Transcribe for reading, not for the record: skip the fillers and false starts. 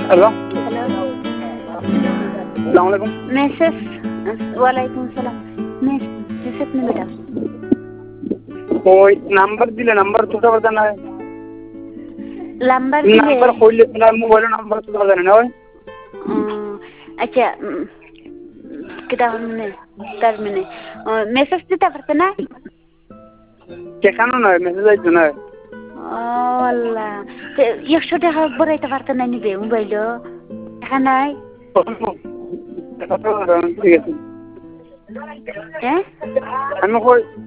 Hello, hello, আসসালামু আলাইকুম। Message ওয়ালাইকুম সালাম। মেসেজ নে বেটা ওই নাম্বার দিলে নাম্বার তুলতে পারতেন না। নাম্বার দিলে নাম্বার কইলে তোমার মোবাইলের নাম্বার তুলতে পারতেন না। ওই আচ্ছা কিটা মানে তার মানে মেসেজ দিতে পারতে না কেখানো নয়, মেসেজ আইতো না। আল্লাহ 100 টাকা বড়াইতে পারতে না নিবে মোবাইল টাকা নাই ঠিক আছে। হ্যাঁ আমি কই